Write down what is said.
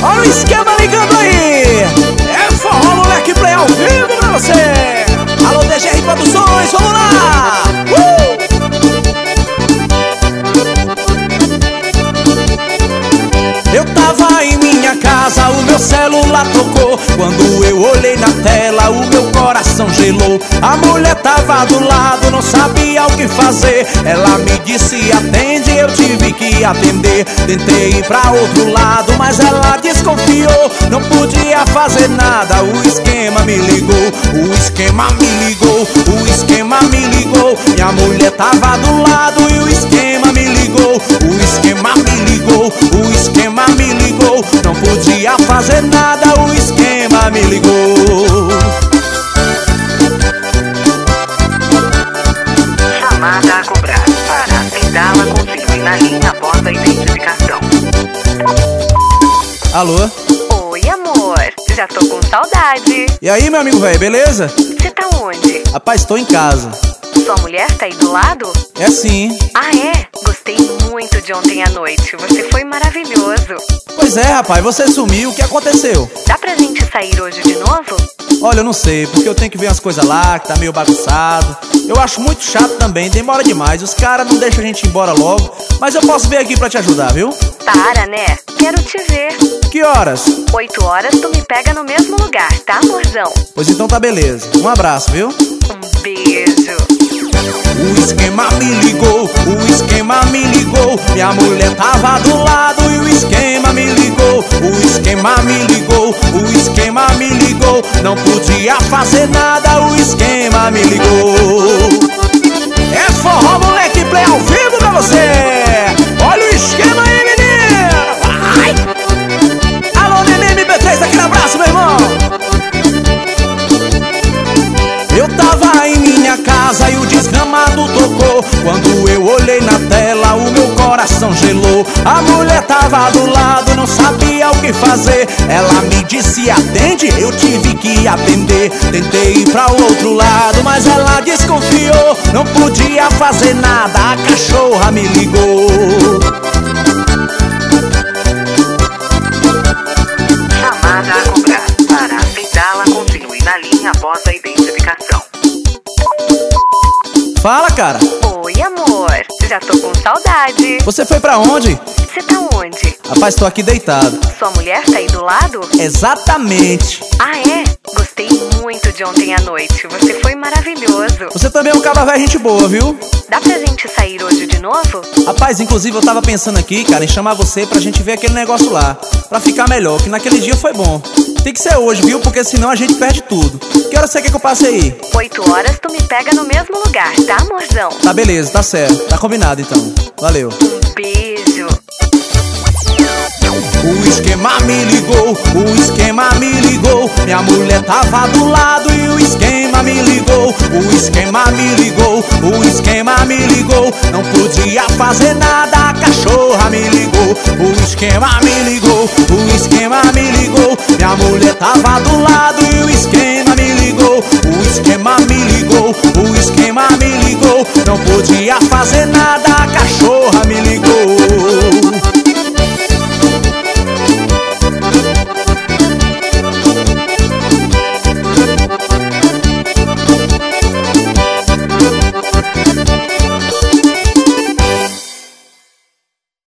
Olha o esquema ligando aí. É forró, moleque, play ao vivo pra você. Alô, DGR Produções, vamos lá. Eu tava em minha casa, o meu celular tocou. Quando eu olhei na tela, o meu coração gelou. A mulher tava do lado, não sabia o que fazer. Ela me disse atende, eu tive que atender. Tentei ir pra outro lado, mas ela desconfiou. Não podia fazer nada, o esquema me ligou. O esquema me ligou, o esquema me ligou. Minha mulher tava do lado e o esquema me ligou. O esquema me ligou, o esquema me ligou. Não podia fazer nada, o esquema me ligou. Chamada a cobrar. Para atendê-la, continue na linha após a identificação. Alô? Oi, amor. Já tô com saudade. E aí, meu amigo velho, beleza? Você tá onde? Rapaz, tô em casa. Sua mulher tá aí do lado? É sim. Ah, é? Gostei muito de ontem à noite. Você foi maravilhoso. Pois é, rapaz, você sumiu, o que aconteceu? Dá pra gente sair hoje de novo? Olha, eu não sei, porque eu tenho que ver umas coisas lá, que tá meio bagunçado. Eu acho muito chato também, demora demais. Os caras não deixam a gente ir embora logo. Mas eu posso vir aqui pra te ajudar, viu? Para, né? Quero te ver. Que horas? 8 horas tu me pega no mesmo lugar, tá, amorzão? Pois então tá beleza. Um abraço, viu? Um beijo. O esquema me ligou, o esquema me ligou. Minha mulher tava do lado e o esquema me ligou. O esquema me ligou, o esquema me ligou. Não podia fazer nada, o esquema me ligou. É forró, moleque, play ao vivo pra você. Olha o esquema aí, menino. Vai! Alô, neném MP3, aquele abraço, meu irmão. Eu tava em minha casa e o desgramado tocou. Quando eu olhei na tela, o meu coração gelou. A mulher tava do lado, não sabia o que fazer. Ela me disse atende, eu tive que atender. Tentei ir pra outro lado, mas ela desconfiou. Não podia fazer nada, a cachorra me ligou. Chamada a cobrar. Para atendê-la, continue na linha após a identificação. Fala, cara. Oi, amor. Já tô com saudade. Você foi pra onde? Você tá onde? Rapaz, tô aqui deitado. Sua mulher tá aí do lado? Exatamente. Ah, é? Gostei muito de ontem à noite. Você foi maravilhoso. Você também é um cara velho, gente boa, viu? Dá pra gente sair hoje de novo? Rapaz, inclusive eu tava pensando aqui, cara, em chamar você pra gente ver aquele negócio lá. Pra ficar melhor, que naquele dia foi bom. Tem que ser hoje, viu? Porque senão a gente perde tudo. Que hora você quer que eu passe aí? 8 horas tu me pega no mesmo lugar, tá, amorzão? Tá beleza, tá certo. Tá combinado então. Valeu. Um beijo. O esquema me ligou, o esquema me ligou. Minha mulher tava do lado e o esquema me ligou. O esquema me ligou, o esquema me ligou. Não podia fazer nada, a cachorra me ligou. O esquema me ligou, o esquema me ligou. Minha mulher tava do lado e o esquema me ligou. O esquema me ligou, o esquema me ligou. Não podia fazer nada, a cachorra me ligou.